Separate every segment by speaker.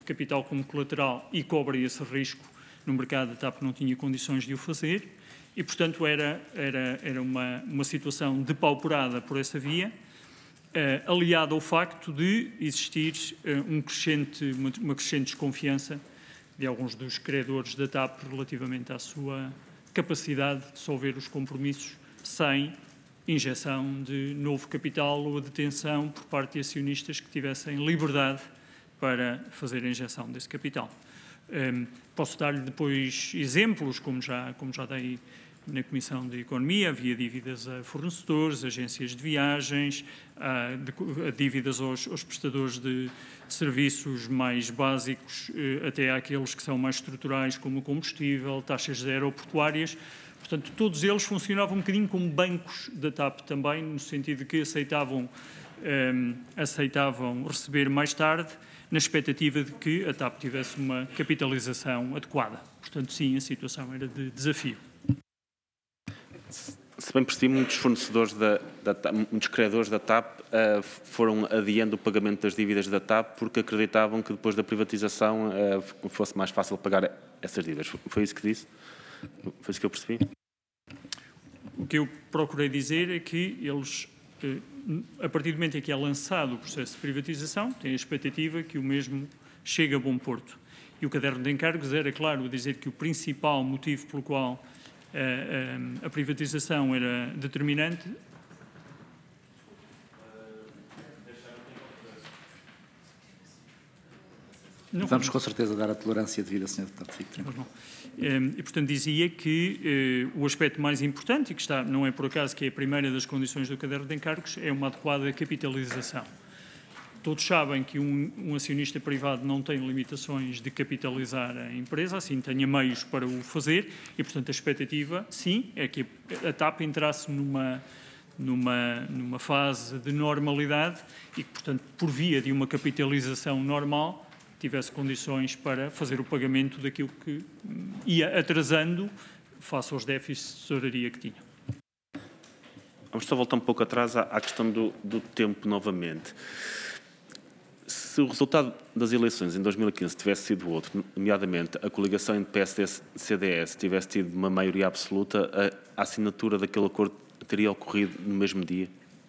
Speaker 1: capital como colateral e cobre esse risco no mercado, a TAP não tinha condições de o fazer e, portanto, era uma situação depauperada por essa via, aliado ao facto de existir uma crescente desconfiança de alguns dos credores da TAP relativamente à sua capacidade de solver os compromissos sem injeção de novo capital ou detenção por parte de acionistas que tivessem liberdade para fazer a injeção desse capital. Posso dar-lhe depois exemplos, como já dei na Comissão de Economia. Havia dívidas a fornecedores, agências de viagens, dívidas aos prestadores de serviços mais básicos, até àqueles que são mais estruturais, como o combustível, taxas aeroportuárias. Portanto, todos eles funcionavam um bocadinho como bancos da TAP também, no sentido de que aceitavam receber mais tarde, na expectativa de que a TAP tivesse uma capitalização adequada. Portanto, sim, a situação era de desafio.
Speaker 2: Se bem percebi, muitos fornecedores, muitos credores da TAP foram adiando o pagamento das dívidas da TAP porque acreditavam que depois da privatização fosse mais fácil pagar essas dívidas. Foi isso que disse? Foi isso que eu percebi?
Speaker 1: O que eu procurei dizer é que eles, a partir do momento em que é lançado o processo de privatização, têm a expectativa que o mesmo chegue a bom porto. E o caderno de encargos era, claro, a dizer que o principal motivo pelo qual a privatização era determinante.
Speaker 3: Vamos com certeza dar a tolerância devida, Sr. Deputado. Fique tranquilo.
Speaker 1: E, portanto, dizia que o aspecto mais importante, e que não é por acaso que é a primeira das condições do caderno de encargos, é uma adequada capitalização. Todos sabem que um acionista privado não tem limitações de capitalizar a empresa, assim tenha meios para o fazer, e, portanto, a expectativa, sim, é que a TAP entrasse numa fase de normalidade e que, portanto, por via de uma capitalização normal, tivesse condições para fazer o pagamento daquilo que ia atrasando face aos déficits de tesouraria que tinha.
Speaker 2: Vamos só voltar um pouco atrás à questão do tempo novamente. Se o resultado das eleições em 2015 tivesse sido outro, nomeadamente a coligação entre PSD-CDS tivesse tido uma maioria absoluta, a assinatura daquele acordo teria ocorrido no mesmo dia?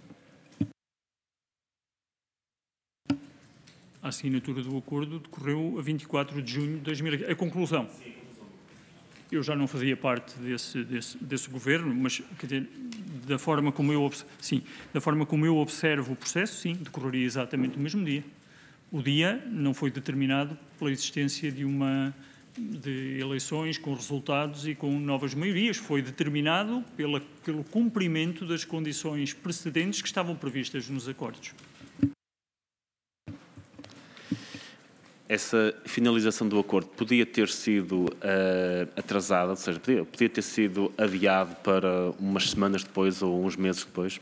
Speaker 1: A assinatura do acordo decorreu a 24 de junho de 2015. A conclusão. Eu já não fazia parte desse governo, mas quer dizer, da forma como eu observo o processo, sim, decorreria exatamente no mesmo dia. O dia não foi determinado pela existência de eleições com resultados e com novas maiorias. Foi determinado pelo cumprimento das condições precedentes que estavam previstas nos acordos.
Speaker 2: Essa finalização do acordo podia ter sido atrasada, ou seja, podia ter sido adiado para umas semanas depois ou uns meses depois?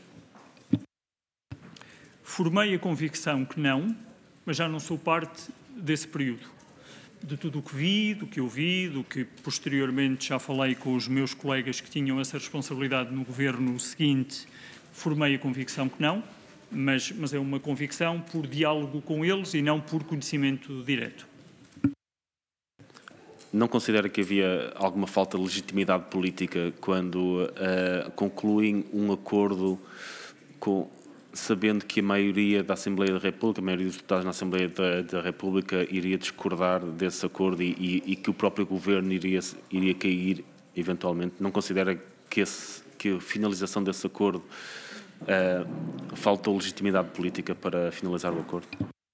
Speaker 1: Formei a convicção que não, mas já não sou parte desse período. De tudo o que vi, do que ouvi, do que posteriormente já falei com os meus colegas que tinham essa responsabilidade no governo seguinte, formei a convicção que não, mas é uma convicção por diálogo com eles e não por conhecimento direto.
Speaker 2: Não considera que havia alguma falta de legitimidade política quando concluem um acordo sabendo que a maioria da Assembleia da República, a maioria dos deputados na Assembleia da República iria discordar desse acordo e que o próprio governo iria cair eventualmente? Não considera que a finalização desse acordo faltou legitimidade política para finalizar o acordo?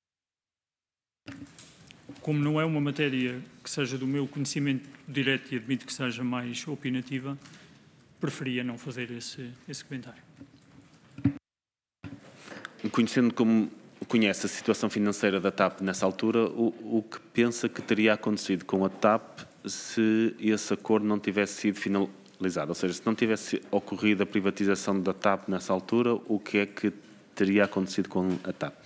Speaker 1: Como não é uma matéria que seja do meu conhecimento direto e admito que seja mais opinativa, preferia não fazer esse comentário.
Speaker 2: Conhecendo como conhece a situação financeira da TAP nessa altura, o que pensa que teria acontecido com a TAP se esse acordo não tivesse sido finalizado? Ou seja, se não tivesse ocorrido a privatização da TAP nessa altura, o que é que teria acontecido com a TAP?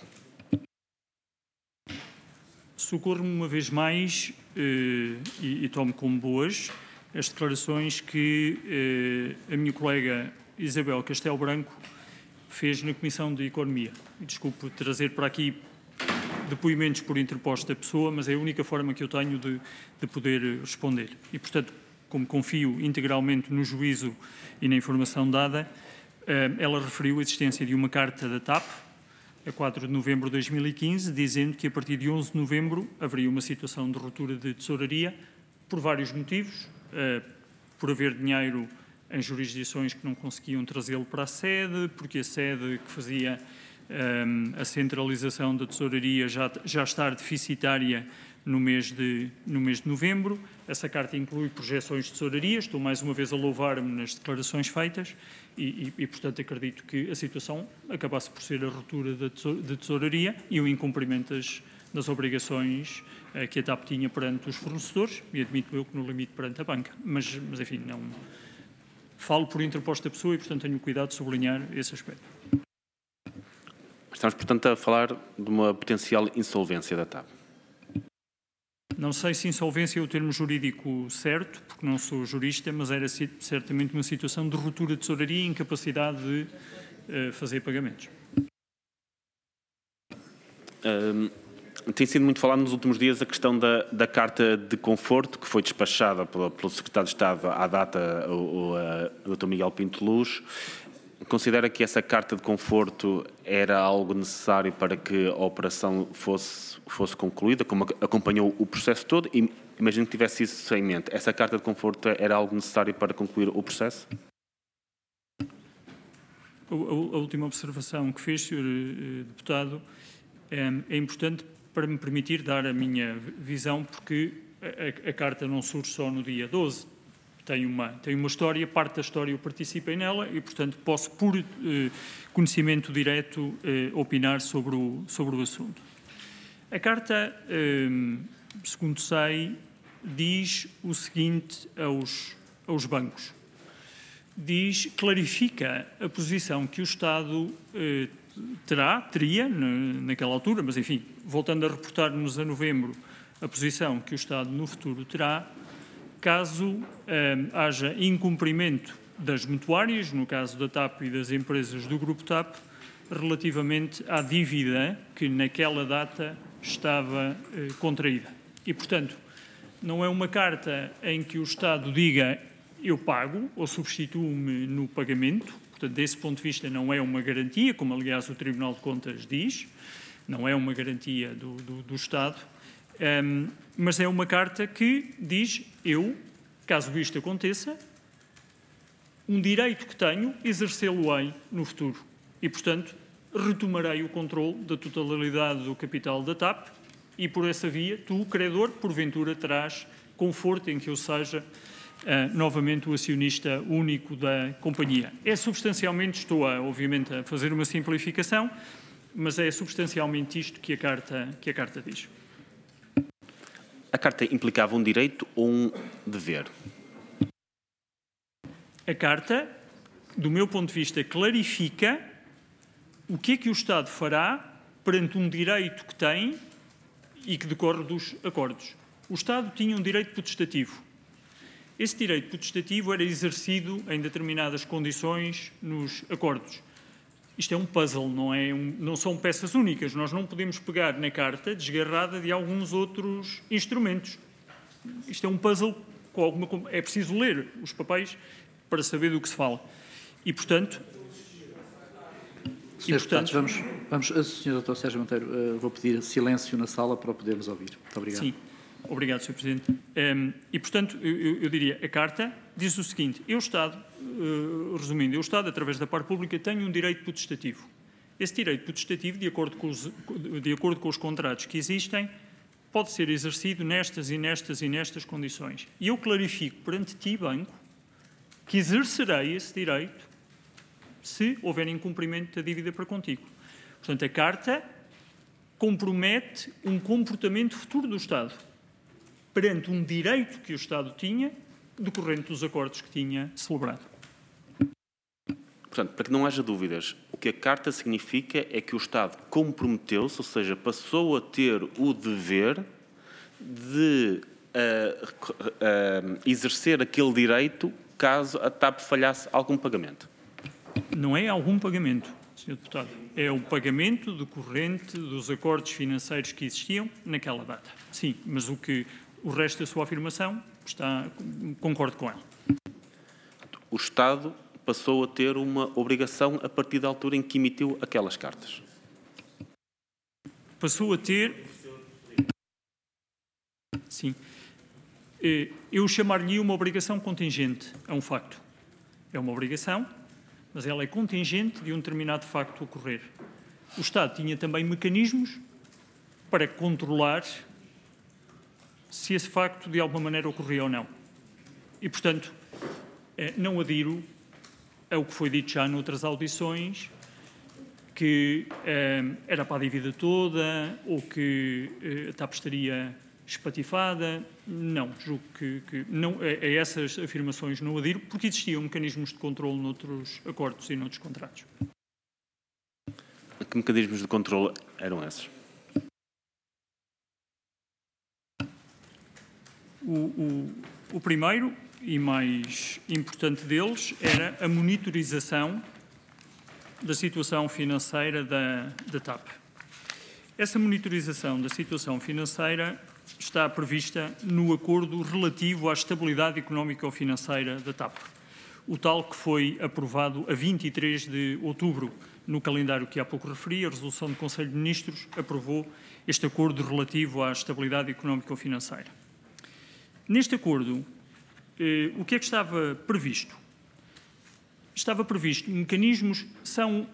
Speaker 1: Socorro-me uma vez mais e tomo como boas as declarações que a minha colega Isabel Castelo Branco fez na Comissão de Economia. Desculpe trazer para aqui depoimentos por interposta pessoa, mas é a única forma que eu tenho de poder responder. E, portanto, como confio integralmente no juízo e na informação dada, ela referiu a existência de uma carta da TAP, a 4 de novembro de 2015, dizendo que a partir de 11 de novembro haveria uma situação de ruptura de tesouraria, por vários motivos, por haver dinheiro em jurisdições que não conseguiam trazê-lo para a sede, porque a sede que fazia a centralização da tesouraria já estar deficitária no mês de novembro. Essa carta inclui projeções de tesouraria, estou mais uma vez a louvar-me nas declarações feitas e, portanto, acredito que a situação acabasse por ser a ruptura de tesouraria e o incumprimento das obrigações que a TAP tinha perante os fornecedores, e admito eu que no limite perante a banca. Mas enfim, não falo por interposta pessoa e, portanto, tenho cuidado de sublinhar esse aspecto.
Speaker 2: Estamos, portanto, a falar de uma potencial insolvência da TAP.
Speaker 1: Não sei se insolvência é o termo jurídico certo, porque não sou jurista, mas era certamente uma situação de ruptura de tesouraria e incapacidade de fazer pagamentos.
Speaker 2: Tem sido muito falado nos últimos dias a questão da carta de conforto que foi despachada pelo Secretário de Estado à data, o Dr. Miguel Pinto Luz. Considera que essa carta de conforto era algo necessário para que a operação fosse concluída, como acompanhou o processo todo? E imagino que tivesse isso em mente. Essa carta de conforto era algo necessário para concluir o processo?
Speaker 1: A última observação que fez, Sr. Deputado, é importante para me permitir dar a minha visão, porque a carta não surge só no dia 12. Tem uma história, parte da história eu participei nela e, portanto, posso, por conhecimento direto, opinar sobre o assunto. A carta, segundo sei, diz o seguinte aos bancos. Clarifica a posição que o Estado teria naquela altura, mas, enfim, voltando a reportar-nos a novembro, a posição que o Estado no futuro terá, caso haja incumprimento das mutuárias, no caso da TAP e das empresas do Grupo TAP, relativamente à dívida que naquela data estava contraída. E, portanto, não é uma carta em que o Estado diga eu pago ou substituo-me no pagamento. Portanto, desse ponto de vista, não é uma garantia, como, aliás, o Tribunal de Contas diz, não é uma garantia do Estado. Mas é uma carta que diz, caso isto aconteça, um direito que tenho, exercê-lo-ei no futuro. E, portanto, retomarei o controle da totalidade do capital da TAP e, por essa via, tu, credor, porventura terás conforto em que eu seja novamente o acionista único da companhia. É substancialmente, estou obviamente a fazer uma simplificação, mas é substancialmente isto que a carta diz.
Speaker 2: A carta implicava um direito ou um dever?
Speaker 1: A carta, do meu ponto de vista, clarifica o que é que o Estado fará perante um direito que tem e que decorre dos acordos. O Estado tinha um direito potestativo. Esse direito potestativo era exercido em determinadas condições nos acordos. Isto é um puzzle, não são peças únicas. Nós não podemos pegar na carta desgarrada de alguns outros instrumentos. Isto é um puzzle com alguma... É preciso ler os papéis para saber do que se fala. E, portanto...
Speaker 3: Senhores deputados, vamos, Sr. Dr. Sérgio Monteiro, vou pedir silêncio na sala para o podermos ouvir. Muito obrigado.
Speaker 1: Sim. Obrigado, Sr. Presidente. E, portanto, eu diria, a carta diz o seguinte, eu, Estado, resumindo, eu, Estado, através da parte pública, tenho um direito potestativo. Esse direito potestativo, de acordo com os contratos que existem, pode ser exercido nestas e nestas e nestas condições. E eu clarifico perante ti, banco, que exercerei esse direito se houver incumprimento da dívida para contigo. Portanto, a carta compromete um comportamento futuro do Estado perante um direito que o Estado tinha decorrente dos acordos que tinha celebrado.
Speaker 2: Portanto, para que não haja dúvidas, o que a carta significa é que o Estado comprometeu-se, ou seja, passou a ter o dever de exercer aquele direito caso a TAP falhasse algum pagamento.
Speaker 1: Não é algum pagamento, Sr. Deputado. É o pagamento decorrente dos acordos financeiros que existiam naquela data. Sim, mas o resto da sua afirmação concordo com ela.
Speaker 2: O Estado passou a ter uma obrigação a partir da altura em que emitiu aquelas cartas.
Speaker 1: Passou a ter... Sim. Eu chamar-lhe uma obrigação contingente. É um facto. É uma obrigação, mas ela é contingente de um determinado facto ocorrer. O Estado tinha também mecanismos para controlar se esse facto de alguma maneira ocorria ou não. E, portanto, não adiro ao que foi dito já noutras audições, que era para a dívida toda ou que a TAP estaria espatifada. Não, julgo que não, a essas afirmações não adiro, porque existiam mecanismos de controle noutros acordos e noutros contratos.
Speaker 2: Que mecanismos de controle eram esses?
Speaker 1: O primeiro e mais importante deles era a monitorização da situação financeira da TAP. Essa monitorização da situação financeira está prevista no acordo relativo à estabilidade económico-financeira da TAP, o tal que foi aprovado a 23 de outubro, no calendário que há pouco referi. A resolução do Conselho de Ministros aprovou este acordo relativo à estabilidade económico-financeira. Neste acordo, o que é que estava previsto? Estava previsto mecanismos, são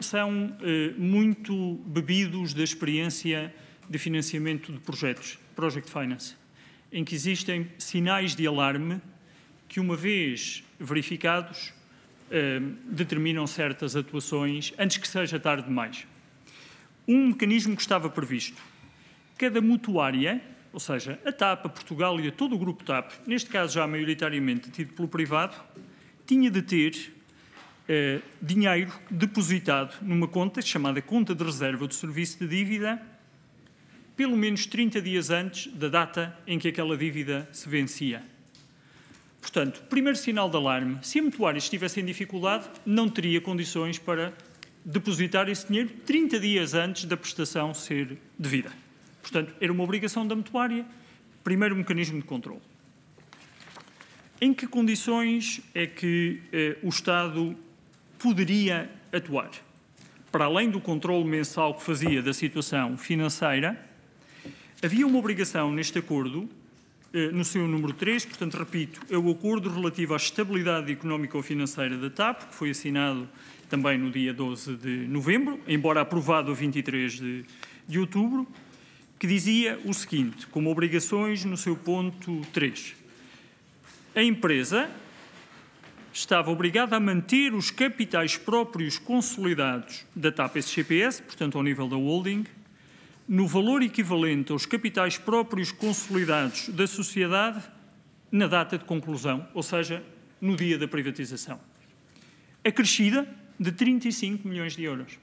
Speaker 1: muito bebidos da experiência de financiamento de projetos, Project Finance, em que existem sinais de alarme que, uma vez verificados, determinam certas atuações antes que seja tarde demais. Um mecanismo que estava previsto: cada mutuária, ou seja, a TAP, a Portugal e a todo o grupo TAP, neste caso já maioritariamente tido pelo privado, tinha de ter dinheiro depositado numa conta chamada conta de reserva do serviço de dívida, pelo menos 30 dias antes da data em que aquela dívida se vencia. Portanto, primeiro sinal de alarme: se a mutuária estivesse em dificuldade, não teria condições para depositar esse dinheiro 30 dias antes da prestação ser devida. Portanto, era uma obrigação da mutuária. Primeiro mecanismo de controle. Em que condições é que o Estado poderia atuar? Para além do controle mensal que fazia da situação financeira, havia uma obrigação neste acordo, no seu número 3, portanto, repito, é o acordo relativo à estabilidade económico-financeira da TAP, que foi assinado também no dia 12 de novembro, embora aprovado a 23 de outubro, que dizia o seguinte, como obrigações no seu ponto 3. A empresa estava obrigada a manter os capitais próprios consolidados da TAP SGPS, portanto, ao nível da holding, no valor equivalente aos capitais próprios consolidados da sociedade na data de conclusão, ou seja, no dia da privatização, acrescida de 35 milhões de euros.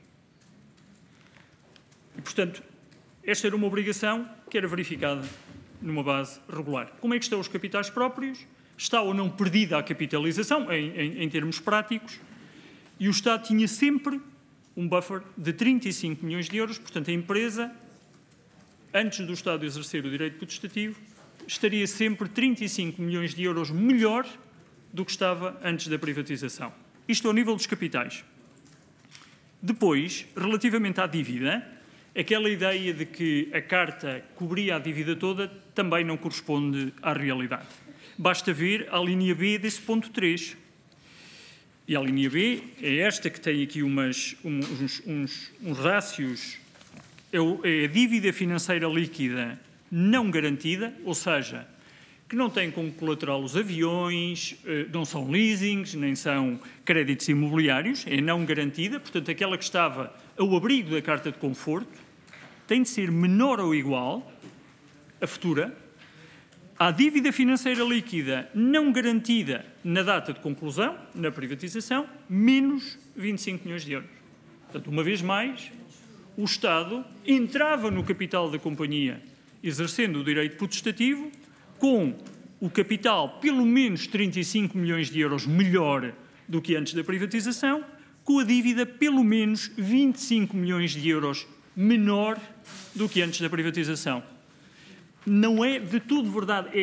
Speaker 1: E, portanto, esta era uma obrigação que era verificada numa base regular. Como é que estão os capitais próprios? Está ou não perdida a capitalização, em termos práticos, e o Estado tinha sempre um buffer de 35 milhões de euros, portanto, a empresa, antes do Estado exercer o direito potestativo, estaria sempre 35 milhões de euros melhor do que estava antes da privatização. Isto ao nível dos capitais. Depois, relativamente à dívida, aquela ideia de que a carta cobria a dívida toda também não corresponde à realidade. Basta ver a linha B desse ponto 3. E a linha B é esta que tem aqui uns rácios. É a dívida financeira líquida não garantida, ou seja, que não tem como colateral os aviões, não são leasings, nem são créditos imobiliários, é não garantida, portanto, aquela que estava ao abrigo da carta de conforto, tem de ser menor ou igual, a futura, à dívida financeira líquida não garantida na data de conclusão, na privatização, menos 25 milhões de euros. Portanto, uma vez mais, o Estado entrava no capital da companhia, exercendo o direito potestativo, com o capital pelo menos 35 milhões de euros melhor do que antes da privatização, com a dívida pelo menos 25 milhões de euros menor do que antes da privatização. Não é de tudo verdade.